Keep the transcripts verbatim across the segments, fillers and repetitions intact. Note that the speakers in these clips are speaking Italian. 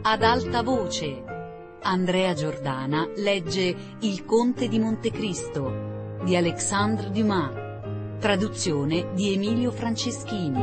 Ad alta voce. Andrea Giordana legge Il Conte di Montecristo di Alexandre Dumas, traduzione di Emilio Franceschini.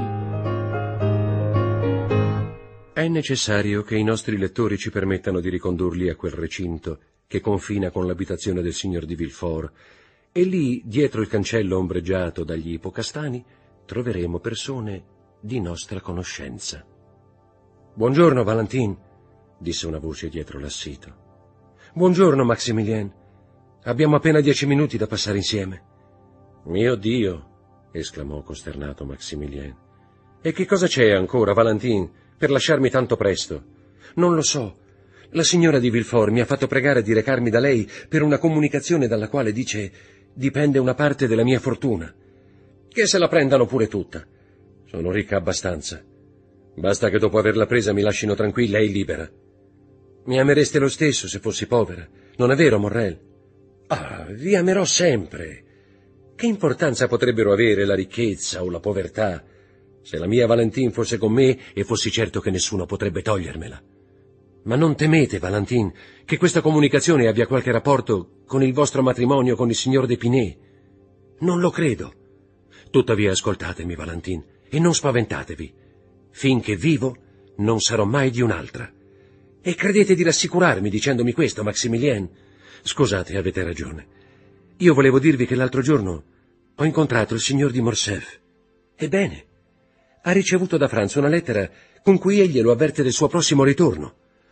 È necessario che i nostri lettori ci permettano di ricondurli a quel recinto che confina con l'abitazione del signor di Villefort, e lì, dietro il cancello ombreggiato dagli ipocastani, troveremo persone di nostra conoscenza. «Buongiorno, Valentine», disse una voce dietro l'assito. «Buongiorno, Maximilien. Abbiamo appena dieci minuti da passare insieme». «Mio Dio!» esclamò costernato Maximilien. «E che cosa c'è ancora, Valentine, per lasciarmi tanto presto?» «Non lo so. La signora di Villefort mi ha fatto pregare di recarmi da lei per una comunicazione dalla quale, dice, dipende una parte della mia fortuna. Che se la prendano pure tutta. Sono ricca abbastanza. Basta che dopo averla presa mi lascino tranquilla e libera. Mi amereste lo stesso se fossi povera, non è vero, Morrel?» «Ah, vi amerò sempre. Che importanza potrebbero avere la ricchezza o la povertà se la mia Valentine fosse con me e fossi certo che nessuno potrebbe togliermela? Ma non temete, Valentine, che questa comunicazione abbia qualche rapporto con il vostro matrimonio con il signor d'Épinay? Non lo credo. Tuttavia ascoltatemi, Valentine, e non spaventatevi. Finché vivo non sarò mai di un'altra. E credete di rassicurarmi dicendomi questo, Maximilien? Scusate, avete ragione. Io volevo dirvi che l'altro giorno ho incontrato il signor di Morcerf. Ebbene, ha ricevuto da Franz una lettera con cui egli lo avverte del suo prossimo ritorno.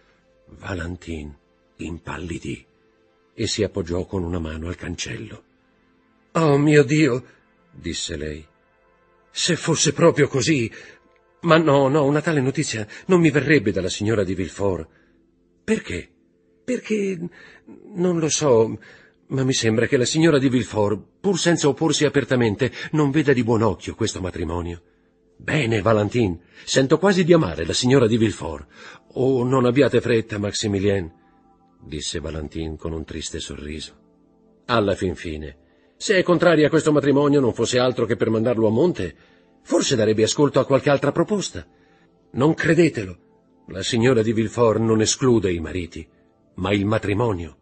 Valentine impallidì e si appoggiò con una mano al cancello. «Oh mio Dio!» disse lei. «Se fosse proprio così! Ma no, no, una tale notizia non mi verrebbe dalla signora di Villefort». «Perché?» «Perché... non lo so, ma mi sembra che la signora di Villefort, pur senza opporsi apertamente, non veda di buon occhio questo matrimonio». «Bene, Valentine, sento quasi di amare la signora di Villefort». «Oh, non abbiate fretta, Maximilien», disse Valentine con un triste sorriso. «Alla fin fine, se è contraria a questo matrimonio non fosse altro che per mandarlo a monte, forse darebbe ascolto a qualche altra proposta. Non credetelo, la signora di Villefort non esclude i mariti, ma il matrimonio».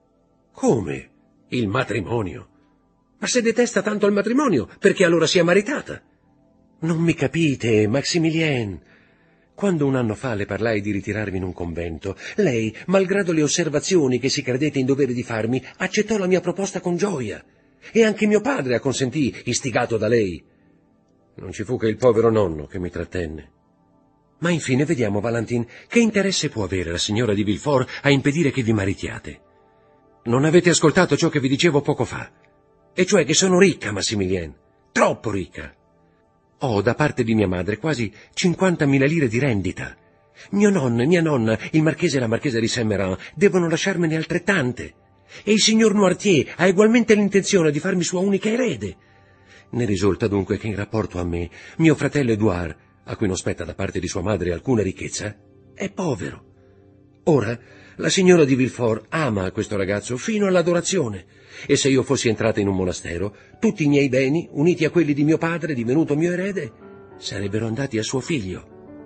«Come? Il matrimonio? Ma se detesta tanto il matrimonio, perché allora si è maritata?» «Non mi capite, Maximilien. Quando un anno fa le parlai di ritirarmi in un convento, lei, malgrado le osservazioni che si credette in dovere di farmi, accettò la mia proposta con gioia. E anche mio padre acconsentì, istigato da lei. Non ci fu che il povero nonno che mi trattenne. Ma infine vediamo, Valentine, che interesse può avere la signora di Villefort a impedire che vi maritiate? Non avete ascoltato ciò che vi dicevo poco fa, e cioè che sono ricca, Maximilien, troppo ricca. Ho da parte di mia madre quasi cinquantamila lire di rendita. Mio nonno e mia nonna, il marchese e la marchesa di Saint-Méran, devono lasciarmene altrettante. E il signor Noirtier ha ugualmente l'intenzione di farmi sua unica erede. Ne risulta dunque che in rapporto a me, mio fratello Edouard, a cui non spetta da parte di sua madre alcuna ricchezza, è povero. Ora, la signora di Villefort ama questo ragazzo fino all'adorazione, e se io fossi entrata in un monastero, tutti i miei beni, uniti a quelli di mio padre, divenuto mio erede, sarebbero andati a suo figlio.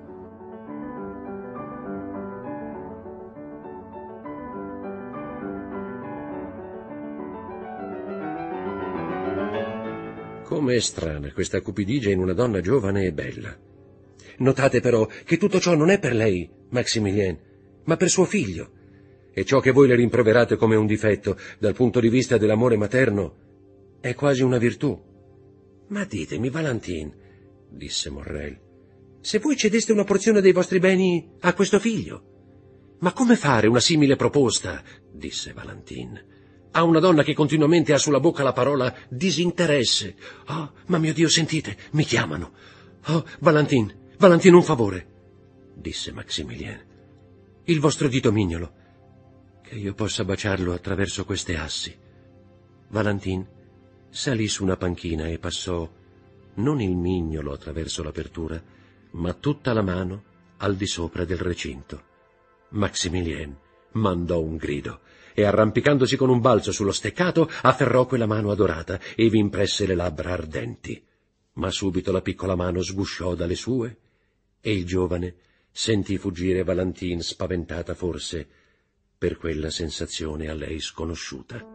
Com'è strana questa cupidigia in una donna giovane e bella. Notate però che tutto ciò non è per lei, Maximilien, ma per suo figlio. E ciò che voi le rimproverate come un difetto dal punto di vista dell'amore materno è quasi una virtù. Ma ditemi, Valentine, disse Morrel, se voi cedeste una porzione dei vostri beni a questo figlio. Ma come fare una simile proposta, disse Valentine, a una donna che continuamente ha sulla bocca la parola disinteresse? Oh, ma mio Dio, sentite, mi chiamano. Oh, Valentine, Valentine, un favore, disse Maximilien. Il vostro dito mignolo, che io possa baciarlo attraverso queste assi. Valentine salì su una panchina e passò non il mignolo attraverso l'apertura, ma tutta la mano al di sopra del recinto. Maximilien mandò un grido e, arrampicandosi con un balzo sullo steccato, afferrò quella mano adorata e vi impresse le labbra ardenti. Ma subito la piccola mano sgusciò dalle sue e il giovane sentì fuggire Valentine, spaventata forse per quella sensazione a lei sconosciuta.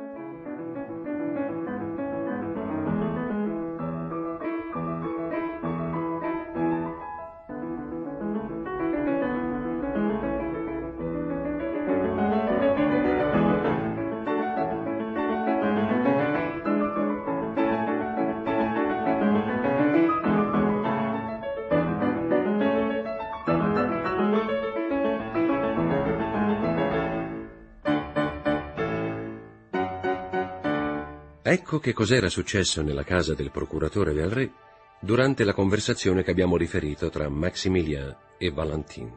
Ecco che cos'era successo nella casa del procuratore del re durante la conversazione che abbiamo riferito tra Maximilien e Valentine.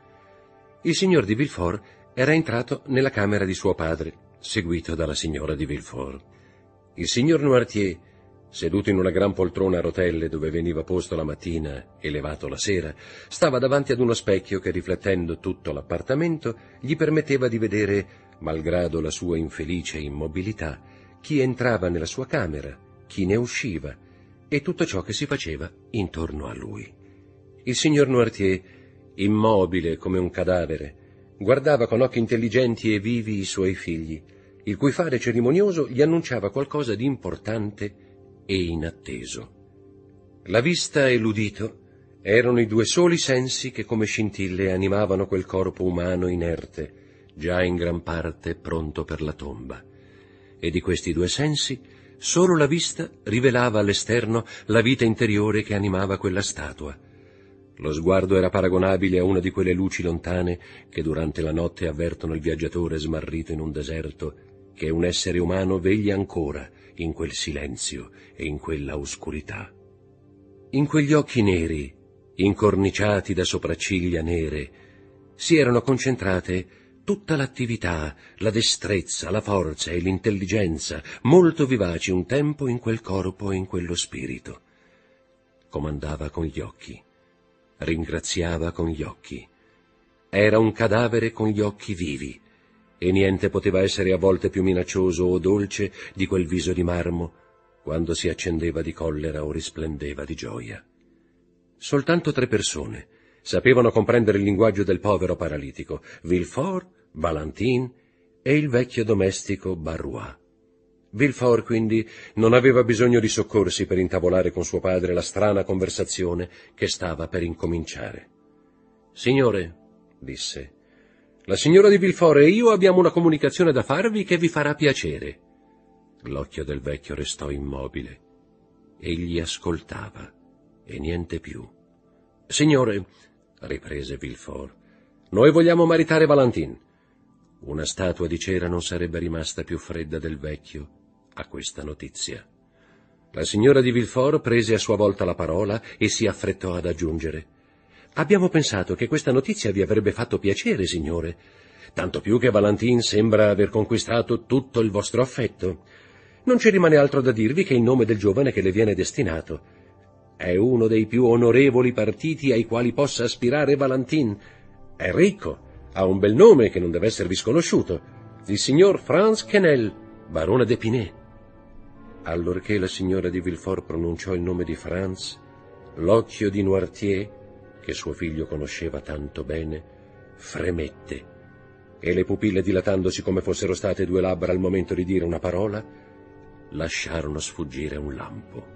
Il signor di Villefort era entrato nella camera di suo padre, seguito dalla signora di Villefort. Il signor Noirtier, seduto in una gran poltrona a rotelle dove veniva posto la mattina e levato la sera, stava davanti ad uno specchio che, riflettendo tutto l'appartamento, gli permetteva di vedere, malgrado la sua infelice immobilità, chi entrava nella sua camera, chi ne usciva, e tutto ciò che si faceva intorno a lui. Il signor Noirtier, immobile come un cadavere, guardava con occhi intelligenti e vivi i suoi figli, il cui fare cerimonioso gli annunciava qualcosa di importante e inatteso. La vista e l'udito erano i due soli sensi che come scintille animavano quel corpo umano inerte, già in gran parte pronto per la tomba. E di questi due sensi solo la vista rivelava all'esterno la vita interiore che animava quella statua. Lo sguardo era paragonabile a una di quelle luci lontane che durante la notte avvertono il viaggiatore smarrito in un deserto che un essere umano veglia ancora in quel silenzio e in quella oscurità. In quegli occhi neri, incorniciati da sopracciglia nere, si erano concentrate tutta l'attività, la destrezza, la forza e l'intelligenza, molto vivaci un tempo in quel corpo e in quello spirito. Comandava con gli occhi, ringraziava con gli occhi. Era un cadavere con gli occhi vivi, e niente poteva essere a volte più minaccioso o dolce di quel viso di marmo, quando si accendeva di collera o risplendeva di gioia. Soltanto tre persone sapevano comprendere il linguaggio del povero paralitico: Villefort, Valentine e il vecchio domestico Barrois. Villefort, quindi, non aveva bisogno di soccorsi per intavolare con suo padre la strana conversazione che stava per incominciare. «Signore», disse, «la signora di Villefort e io abbiamo una comunicazione da farvi che vi farà piacere». L'occhio del vecchio restò immobile. Egli ascoltava, e niente più. «Signore», riprese Villefort, «noi vogliamo maritare Valentine». Una statua di cera non sarebbe rimasta più fredda del vecchio a questa notizia. La signora di Villefort prese a sua volta la parola e si affrettò ad aggiungere: «Abbiamo pensato che questa notizia vi avrebbe fatto piacere, signore, tanto più che Valentine sembra aver conquistato tutto il vostro affetto. Non ci rimane altro da dirvi che il nome del giovane che le viene destinato. È uno dei più onorevoli partiti ai quali possa aspirare Valentine. È ricco, ha un bel nome che non deve esservi sconosciuto: il signor Franz Quesnel, barone d'Épinay». Allorché la signora di Villefort pronunciò il nome di Franz, l'occhio di Noirtier, che suo figlio conosceva tanto bene, fremette, e le pupille, dilatandosi come fossero state due labbra al momento di dire una parola, lasciarono sfuggire un lampo.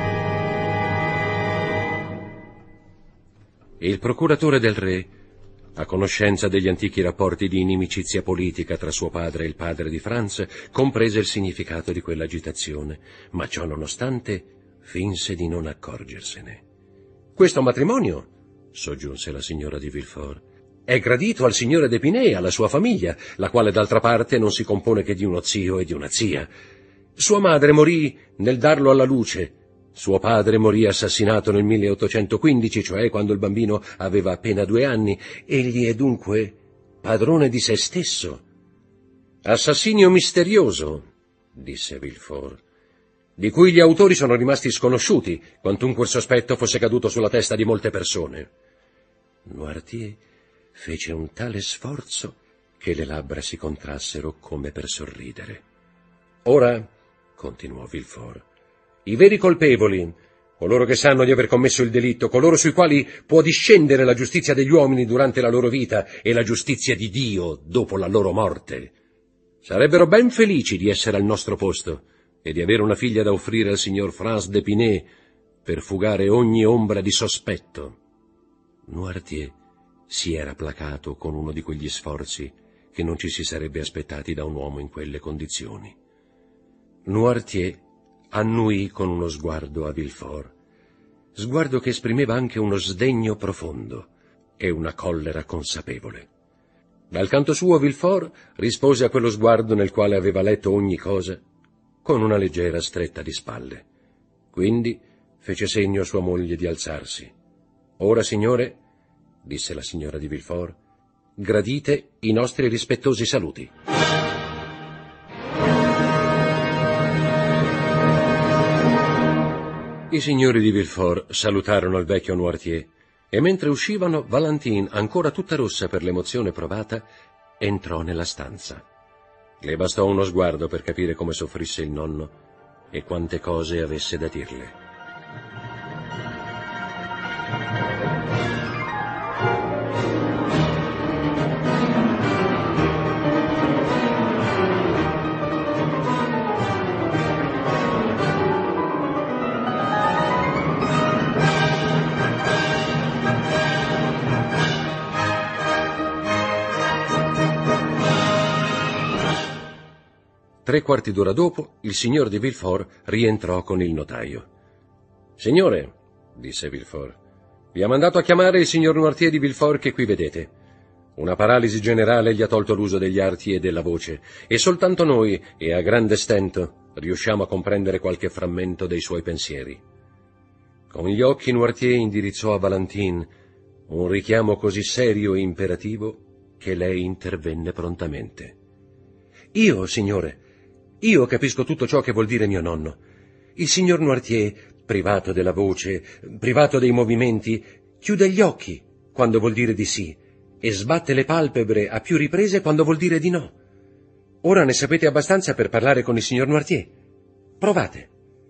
Il procuratore del re A conoscenza degli antichi rapporti di inimicizia politica tra suo padre e il padre di Franz, comprese il significato di quell'agitazione, ma ciò nonostante finse di non accorgersene. «Questo matrimonio», soggiunse la signora di Villefort, «è gradito al signore d'Épinay e alla sua famiglia, la quale d'altra parte non si compone che di uno zio e di una zia. Sua madre morì nel darlo alla luce. Suo padre morì assassinato nel milleottocentoquindici, cioè quando il bambino aveva appena due anni. Egli è dunque padrone di se stesso». «Assassinio misterioso», disse Villefort, «di cui gli autori sono rimasti sconosciuti, quantunque il sospetto fosse caduto sulla testa di molte persone». Noirtier fece un tale sforzo che le labbra si contrassero come per sorridere. «Ora», continuò Villefort, «i veri colpevoli, coloro che sanno di aver commesso il delitto, coloro sui quali può discendere la giustizia degli uomini durante la loro vita e la giustizia di Dio dopo la loro morte, sarebbero ben felici di essere al nostro posto e di avere una figlia da offrire al signor Franz d'Épinay per fugare ogni ombra di sospetto». Noirtier si era placato con uno di quegli sforzi che non ci si sarebbe aspettati da un uomo in quelle condizioni. Noirtier annuì con uno sguardo a Villefort, sguardo che esprimeva anche uno sdegno profondo e una collera consapevole. Dal canto suo Villefort rispose a quello sguardo nel quale aveva letto ogni cosa con una leggera stretta di spalle. Quindi fece segno a sua moglie di alzarsi. «Ora, signore», disse la signora di Villefort, «gradite i nostri rispettosi saluti». I signori di Villefort salutarono il vecchio Noirtier e mentre uscivano, Valentine, ancora tutta rossa per l'emozione provata, entrò nella stanza. Le bastò uno sguardo per capire come soffrisse il nonno e quante cose avesse da dirle. Tre quarti d'ora dopo, il signor di Villefort rientrò con il notaio. «Signore», disse Villefort, «vi ha mandato a chiamare il signor Noirtier di Villefort che qui vedete. Una paralisi generale gli ha tolto l'uso degli arti e della voce, e soltanto noi, e a grande stento, riusciamo a comprendere qualche frammento dei suoi pensieri». Con gli occhi Noirtier indirizzò a Valentine un richiamo così serio e imperativo che lei intervenne prontamente. «Io, signore, io capisco tutto ciò che vuol dire mio nonno. Il signor Noirtier, privato della voce, privato dei movimenti, chiude gli occhi quando vuol dire di sì e sbatte le palpebre a più riprese quando vuol dire di no. Ora ne sapete abbastanza per parlare con il signor Noirtier. Provate».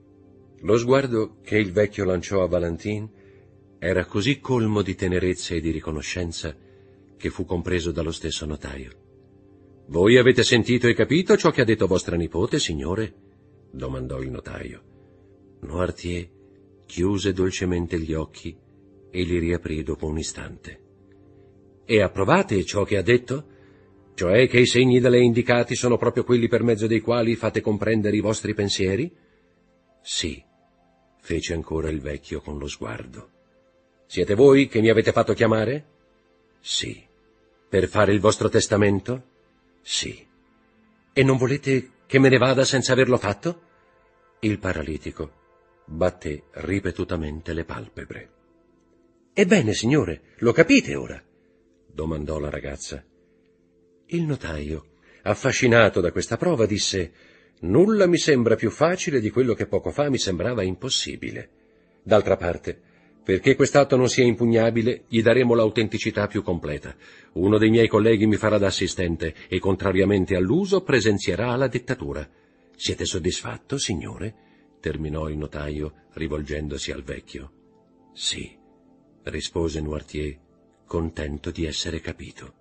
Lo sguardo che il vecchio lanciò a Valentine era così colmo di tenerezza e di riconoscenza che fu compreso dallo stesso notaio. «Voi avete sentito e capito ciò che ha detto vostra nipote, signore?» domandò il notaio. Noirtier chiuse dolcemente gli occhi e li riaprì dopo un istante. «E approvate ciò che ha detto? Cioè che i segni da lei indicati sono proprio quelli per mezzo dei quali fate comprendere i vostri pensieri?» «Sì», fece ancora il vecchio con lo sguardo. «Siete voi che mi avete fatto chiamare?» «Sì». «Per fare il vostro testamento?» «Sì». «E non volete che me ne vada senza averlo fatto?» Il paralitico batté ripetutamente le palpebre. «Ebbene, signore, lo capite ora?» domandò la ragazza. Il notaio, affascinato da questa prova, disse: «Nulla mi sembra più facile di quello che poco fa mi sembrava impossibile. D'altra parte, perché quest'atto non sia impugnabile, gli daremo l'autenticità più completa. Uno dei miei colleghi mi farà da assistente e, contrariamente all'uso, presenzierà alla dettatura. Siete soddisfatto, signore?» terminò il notaio, rivolgendosi al vecchio. «Sì», rispose Noirtier, contento di essere capito.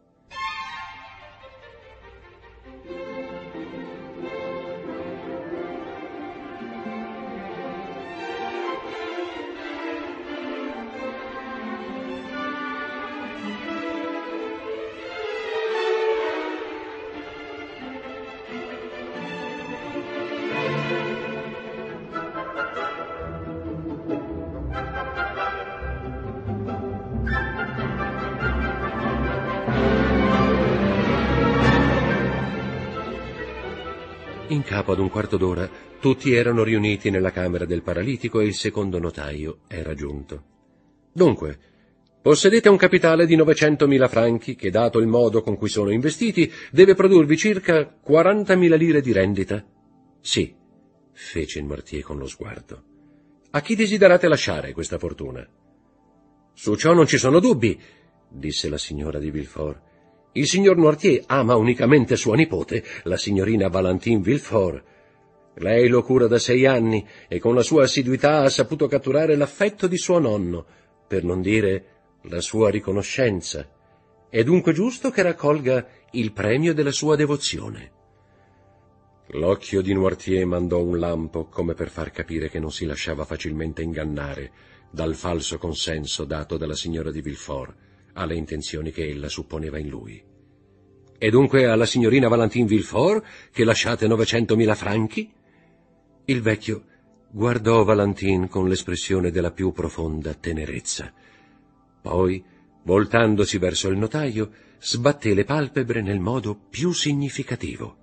In capo ad un quarto d'ora tutti erano riuniti nella camera del paralitico e il secondo notaio era giunto. Dunque, possedete un capitale di novecentomila franchi che, dato il modo con cui sono investiti, deve produrvi circa quarantamila lire di rendita? Sì, fece il Noirtier con lo sguardo. A chi desiderate lasciare questa fortuna? Su ciò non ci sono dubbi, disse la signora di Villefort. Il signor Noirtier ama unicamente sua nipote, la signorina Valentine Villefort. Lei lo cura da sei anni e con la sua assiduità ha saputo catturare l'affetto di suo nonno, per non dire la sua riconoscenza. È dunque giusto che raccolga il premio della sua devozione. L'occhio di Noirtier mandò un lampo come per far capire che non si lasciava facilmente ingannare dal falso consenso dato dalla signora di Villefort alle intenzioni che ella supponeva in lui. E dunque alla signorina Valentine Villefort che lasciate novecentomila franchi? Il vecchio guardò Valentine con l'espressione della più profonda tenerezza. Poi, voltandosi verso il notaio, sbatté le palpebre nel modo più significativo.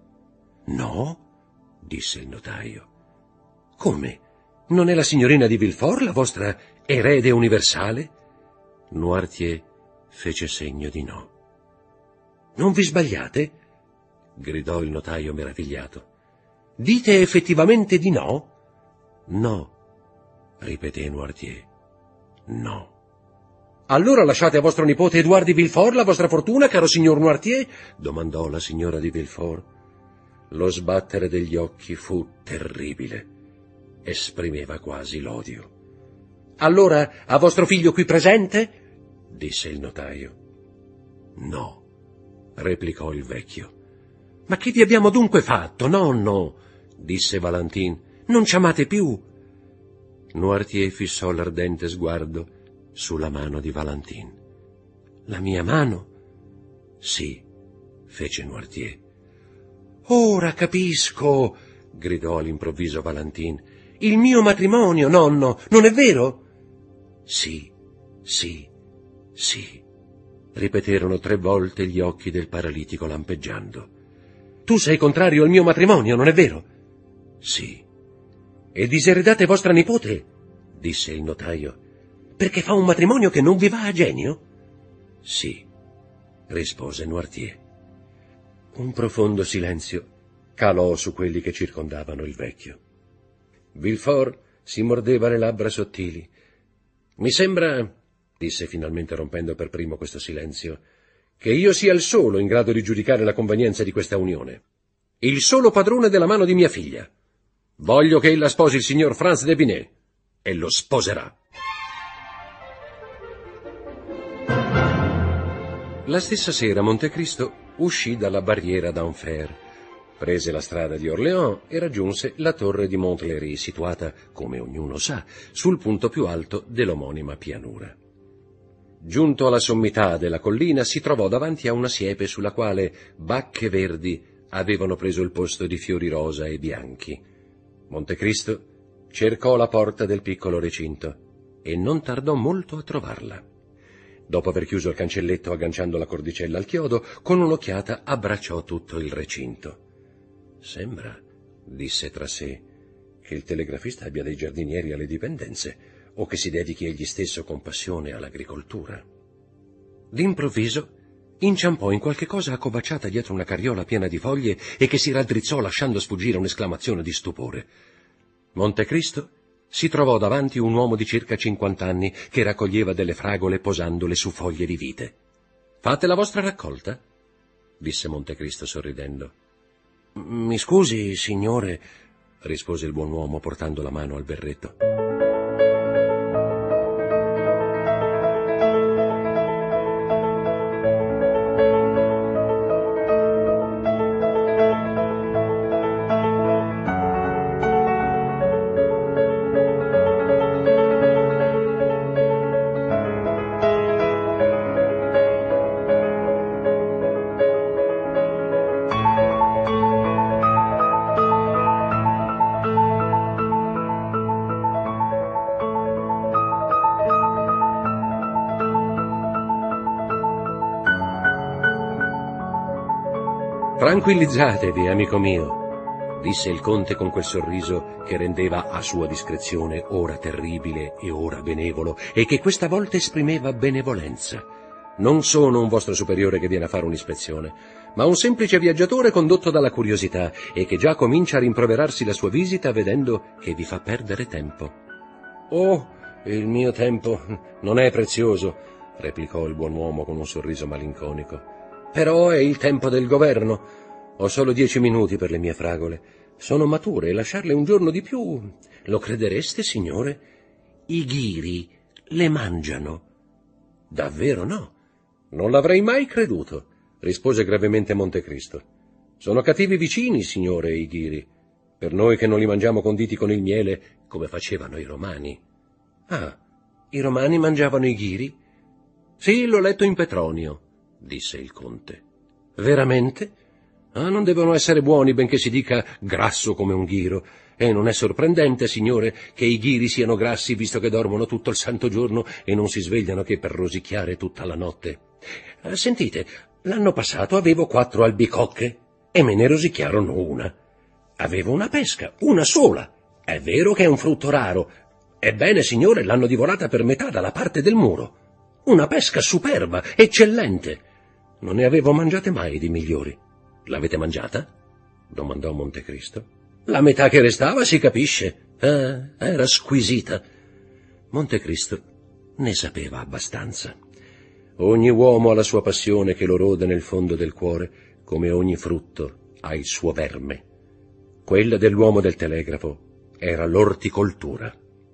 «No?» disse il notaio. «Come? Non è la signorina di Villefort la vostra erede universale?» Noirtier fece segno di no. «Non vi sbagliate?» gridò il notaio meravigliato. «Dite effettivamente di no?» «No», ripeté Noirtier. «No». «Allora lasciate a vostro nipote Edouard di Villefort la vostra fortuna, caro signor Noirtier?» domandò la signora di Villefort. Lo sbattere degli occhi fu terribile. Esprimeva quasi l'odio. «Allora a vostro figlio qui presente?» disse il notaio. «No», replicò il vecchio. «Ma che vi abbiamo dunque fatto, nonno?» disse Valentine. «Non ci amate più?» Noirtier fissò l'ardente sguardo sulla mano di Valentine. «La mia mano?» «Sì», fece Noirtier. «Ora capisco», gridò all'improvviso Valentine. «Il mio matrimonio, nonno, non è vero?» «Sì, sì, sì», ripeterono tre volte gli occhi del paralitico lampeggiando. «Tu sei contrario al mio matrimonio, non è vero?» «Sì». «E diseredate vostra nipote?» disse il notaio. «Perché fa un matrimonio che non vi va a genio?» «Sì», rispose Noirtier. Un profondo silenzio calò su quelli che circondavano il vecchio. Villefort si mordeva le labbra sottili. «Mi sembra», disse finalmente rompendo per primo questo silenzio, «che io sia il solo in grado di giudicare la convenienza di questa unione. Il solo padrone della mano di mia figlia. Voglio che ella sposi il signor Franz d'Epinay e lo sposerà». La stessa sera Montecristo uscì dalla barriera d'Enfer, prese la strada di Orléans e raggiunse la torre di Montlhéry, situata, come ognuno sa, sul punto più alto dell'omonima pianura. Giunto alla sommità della collina si trovò davanti a una siepe sulla quale bacche verdi avevano preso il posto di fiori rosa e bianchi. Montecristo cercò la porta del piccolo recinto e non tardò molto a trovarla. Dopo aver chiuso il cancelletto agganciando la cordicella al chiodo, con un'occhiata abbracciò tutto il recinto. «Sembra», disse tra sé, «che il telegrafista abbia dei giardinieri alle dipendenze o che si dedichi egli stesso con passione all'agricoltura». D'improvviso inciampò in qualche cosa accovacciata dietro una carriola piena di foglie e che si raddrizzò lasciando sfuggire un'esclamazione di stupore. Montecristo si trovò davanti un uomo di circa cinquant'anni che raccoglieva delle fragole posandole su foglie di vite. «Fate la vostra raccolta?» disse Montecristo sorridendo. «Mi scusi, signore», rispose il buon uomo portando la mano al berretto. «Tranquillizzatevi, amico mio», disse il conte con quel sorriso che rendeva a sua discrezione ora terribile e ora benevolo, e che questa volta esprimeva benevolenza. Non sono un vostro superiore che viene a fare un'ispezione, ma un semplice viaggiatore condotto dalla curiosità e che già comincia a rimproverarsi la sua visita vedendo che vi fa perdere tempo. «Oh, il mio tempo non è prezioso», replicò il buon uomo con un sorriso malinconico. «Però è il tempo del governo. Ho solo dieci minuti per le mie fragole. Sono mature e lasciarle un giorno di più, lo credereste, signore? I ghiri le mangiano». «Davvero no? Non l'avrei mai creduto», rispose gravemente Montecristo. «Sono cattivi vicini, signore, i ghiri, per noi che non li mangiamo conditi con il miele come facevano i romani». «Ah, i romani mangiavano i ghiri?» «Sì, l'ho letto in Petronio», disse il conte. «Veramente? Ah, non devono essere buoni, benché si dica grasso come un ghiro. E non è sorprendente, signore, che i ghiri siano grassi, visto che dormono tutto il santo giorno e non si svegliano che per rosicchiare tutta la notte. Eh, sentite, l'anno passato avevo quattro albicocche e me ne rosicchiarono una. Avevo una pesca, una sola. È vero che è un frutto raro. Ebbene, signore, l'hanno divorata per metà dalla parte del muro. Una pesca superba, eccellente. Non ne avevo mangiate mai di migliori. L'avete mangiata? Domandò Montecristo. La metà che restava, si capisce. Eh, era squisita. Montecristo ne sapeva abbastanza. Ogni uomo ha la sua passione che lo rode nel fondo del cuore, come ogni frutto ha il suo verme. Quella dell'uomo del telegrafo era l'orticoltura.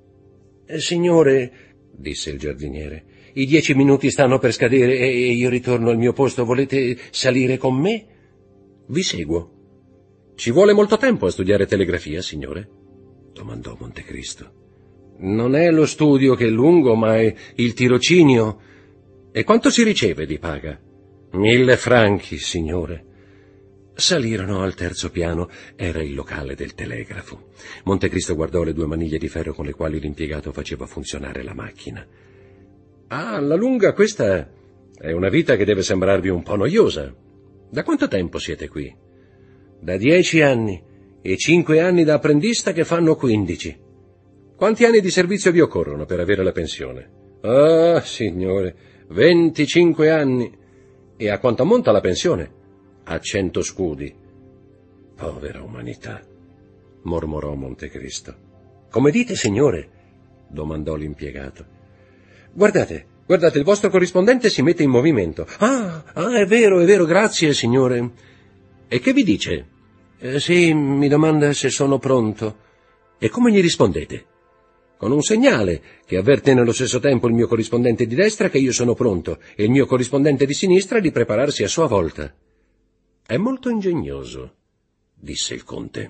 Eh, signore, disse il giardiniere, i dieci minuti stanno per scadere e io ritorno al mio posto. Volete salire con me? Vi seguo. Ci vuole molto tempo a studiare telegrafia, signore? Domandò Montecristo. Non è lo studio che è lungo, ma è il tirocinio. E quanto si riceve di paga? Mille franchi, signore. Salirono al terzo piano. Era il locale del telegrafo. Montecristo guardò le due maniglie di ferro con le quali l'impiegato faceva funzionare la macchina. Ah, alla lunga questa è una vita che deve sembrarvi un po' noiosa. Da quanto tempo siete qui? Da dieci anni, e cinque anni da apprendista che fanno quindici. Quanti anni di servizio vi occorrono per avere la pensione? Ah, signore, venticinque anni. E a quanto ammonta la pensione? A cento scudi. Povera umanità, mormorò Montecristo. Come dite, signore? Domandò l'impiegato. Guardate, guardate, il vostro corrispondente si mette in movimento. Ah, ah, è vero, è vero, grazie, signore. E che vi dice? Eh, sì, mi domanda se sono pronto. E come gli rispondete? Con un segnale che avverte nello stesso tempo il mio corrispondente di destra che io sono pronto e il mio corrispondente di sinistra di prepararsi a sua volta. È molto ingegnoso, disse il conte.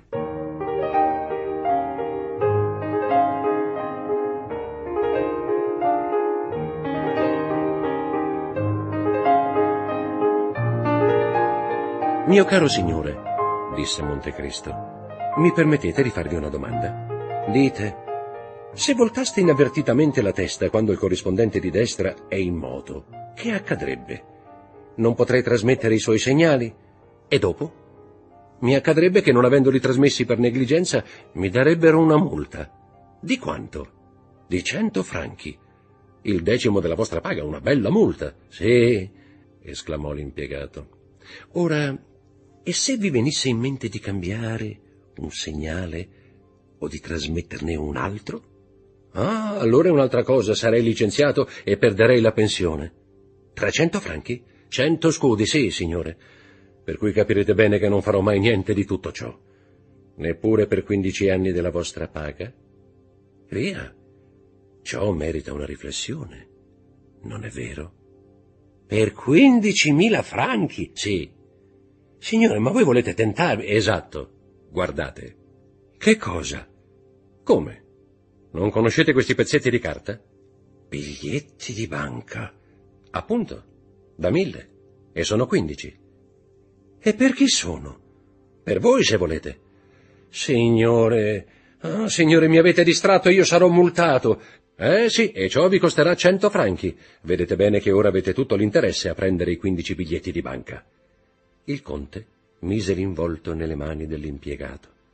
Mio caro signore, disse Montecristo, mi permettete di farvi una domanda? Dite, se voltaste inavvertitamente la testa quando il corrispondente di destra è in moto, che accadrebbe? Non potrei trasmettere i suoi segnali? E dopo? Mi accadrebbe che, non avendoli trasmessi per negligenza, mi darebbero una multa. Di quanto? Di cento franchi. Il decimo della vostra paga, una bella multa. Sì, esclamò l'impiegato. Ora, e se vi venisse in mente di cambiare un segnale o di trasmetterne un altro? Ah, allora è un'altra cosa, sarei licenziato e perderei la pensione. Trecento franchi? Cento scudi, sì, signore. Per cui capirete bene che non farò mai niente di tutto ciò. Neppure per quindici anni della vostra paga? Via, ciò merita una riflessione, non è vero? Per quindicimila franchi? Sì. Signore, ma voi volete tentarmi? Esatto. Guardate. Che cosa? Come? Non conoscete questi pezzetti di carta? Biglietti di banca. Appunto, da mille. E sono quindici. E per chi sono? Per voi, se volete. Signore, ah, signore, mi avete distratto, io sarò multato. Eh sì, e ciò vi costerà cento franchi. Vedete bene che ora avete tutto l'interesse a prendere i quindici biglietti di banca. Il conte mise l'involto nelle mani dell'impiegato.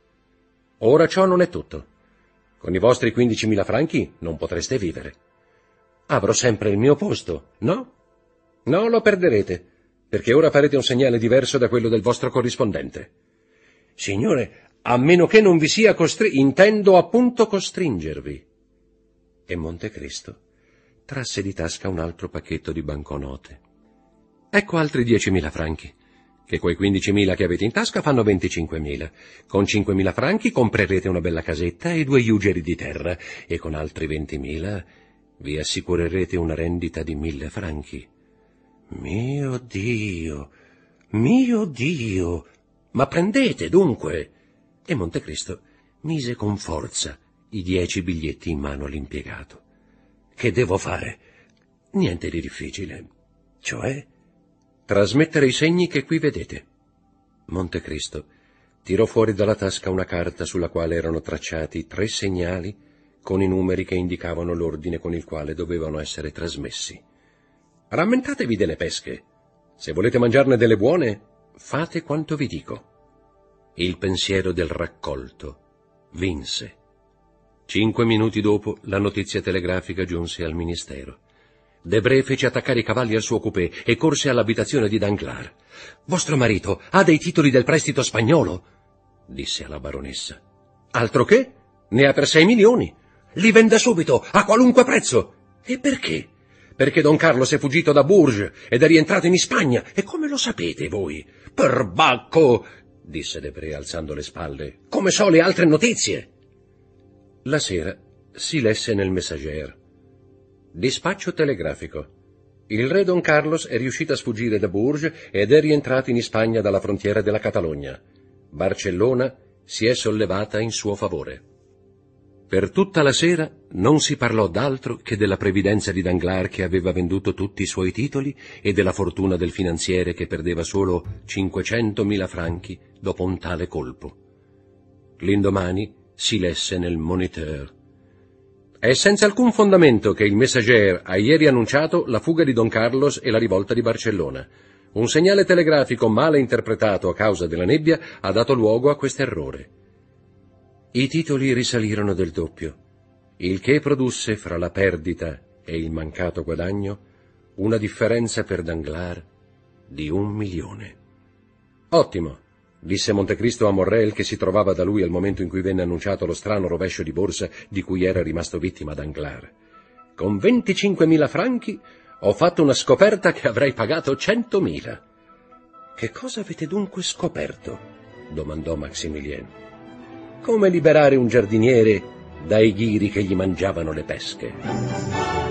Ora ciò non è tutto. Con i vostri quindicimila franchi non potreste vivere. Avrò sempre il mio posto, no? No, lo perderete, perché ora farete un segnale diverso da quello del vostro corrispondente. Signore, a meno che non vi sia costri... intendo appunto costringervi. E Montecristo trasse di tasca un altro pacchetto di banconote. Ecco altri diecimila franchi, che quei quindicimila che avete in tasca fanno venticinquemila. Con cinquemila franchi comprerete una bella casetta e due iugeri di terra, e con altri ventimila vi assicurerete una rendita di mille franchi. Mio Dio, mio Dio, ma prendete dunque! E Montecristo mise con forza i dieci biglietti in mano all'impiegato. Che devo fare? Niente di difficile. Cioè, trasmettere i segni che qui vedete. Montecristo tirò fuori dalla tasca una carta sulla quale erano tracciati tre segnali con i numeri che indicavano l'ordine con il quale dovevano essere trasmessi. Rammentatevi delle pesche. Se volete mangiarne delle buone, fate quanto vi dico. Il pensiero del raccolto vinse. Cinque minuti dopo la notizia telegrafica giunse al ministero. Debré fece attaccare i cavalli al suo coupé e corse all'abitazione di Danglars. «Vostro marito ha dei titoli del prestito spagnolo?» disse alla baronessa. «Altro che? Ne ha per sei milioni. Li venda subito, a qualunque prezzo. E perché? Perché Don Carlos è fuggito da Bourges ed è rientrato in Spagna. E come lo sapete voi?» «Perbacco!» disse Debré alzando le spalle. «Come so le altre notizie?» La sera si lesse nel Messager. Dispaccio telegrafico. Il re Don Carlos è riuscito a sfuggire da Bourges ed è rientrato in Spagna dalla frontiera della Catalogna. Barcellona si è sollevata in suo favore. Per tutta la sera non si parlò d'altro che della previdenza di Danglars che aveva venduto tutti i suoi titoli e della fortuna del finanziere che perdeva solo cinquecentomila franchi dopo un tale colpo. L'indomani si lesse nel Moniteur. È senza alcun fondamento che il Messager ha ieri annunciato la fuga di Don Carlos e la rivolta di Barcellona. Un segnale telegrafico male interpretato a causa della nebbia ha dato luogo a quest'errore. I titoli risalirono del doppio, il che produsse fra la perdita e il mancato guadagno una differenza per Danglars di un milione. Ottimo, disse Montecristo a Morrel, che si trovava da lui al momento in cui venne annunciato lo strano rovescio di borsa di cui era rimasto vittima Danglars. Con venticinquemila franchi ho fatto una scoperta che avrei pagato centomila. Che cosa avete dunque scoperto? Domandò Maximilien. Come liberare un giardiniere dai ghiri che gli mangiavano le pesche.